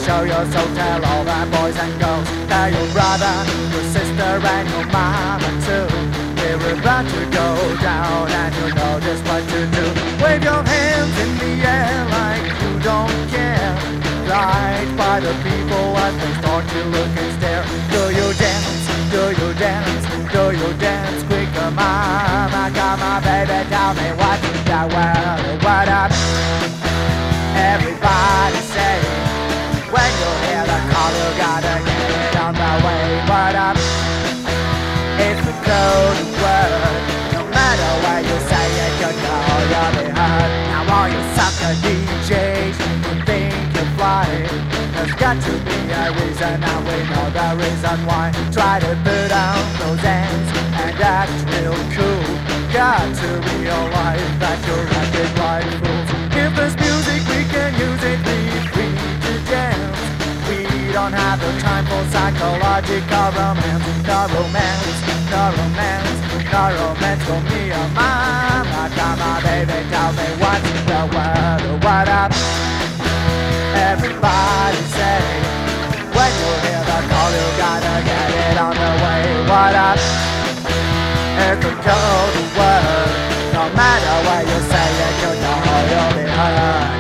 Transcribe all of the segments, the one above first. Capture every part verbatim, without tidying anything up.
show you, so tell all the boys and girls. Tell your brother, your sister and your mama too. We're about to go down and you know just what to do. Wave your hands in the air like you don't care. Right by the people as they start to look and stare. Do you dance? Do you dance? Do you dance quicker, mama? Come on, baby, tell me what's the world, what up? Everybody say, when you hear the call, you gotta get it on the way. What up? It's the code word. No matter where you say it, you know you'll be heard. Now all you sucker D Js who think you're flying, there's got to be a reason, and we know the reason why. Try to put down those ends and act real cool. Got to realize that you're acting like fools. If there's music, we can use it. Be free to dance. We don't have the time for psychological romance. No romance, no romance, no romance for me or mama. Come on, baby, tell me what's the word or what up? Everybody say, when you hear the call, you gotta get it on the way. What up? It's a cold word. No matter where you say it, you know you'll be heard.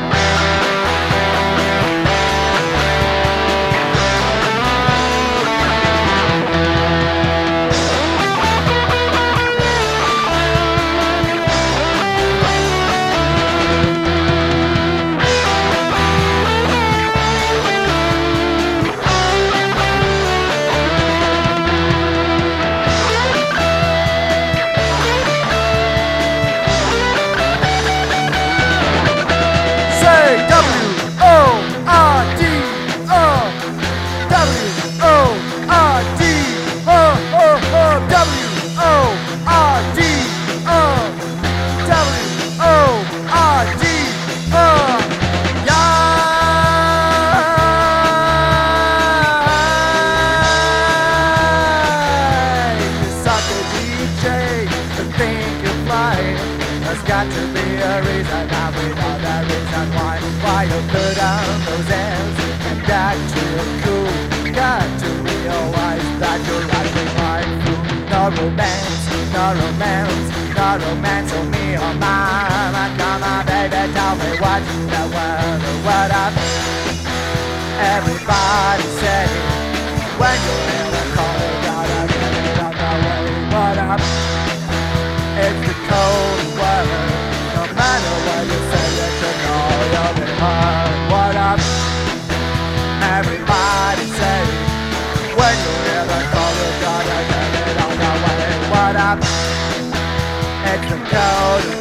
There's got to be a reason, and we know the reason why. Why you put down those ends and act too cool. Got to realize that you're acting like fool. No romance, no romance, no romance for me or mama. Come on, baby, tell me what's the word or what up? Everybody say, when you hear the call, you gotta get it on the way. What up? It's the cold weather. No matter what you say, you should know you'll be heard. What up? Everybody say, when you hear the call, you gotta get it on the way. What up? It's the cold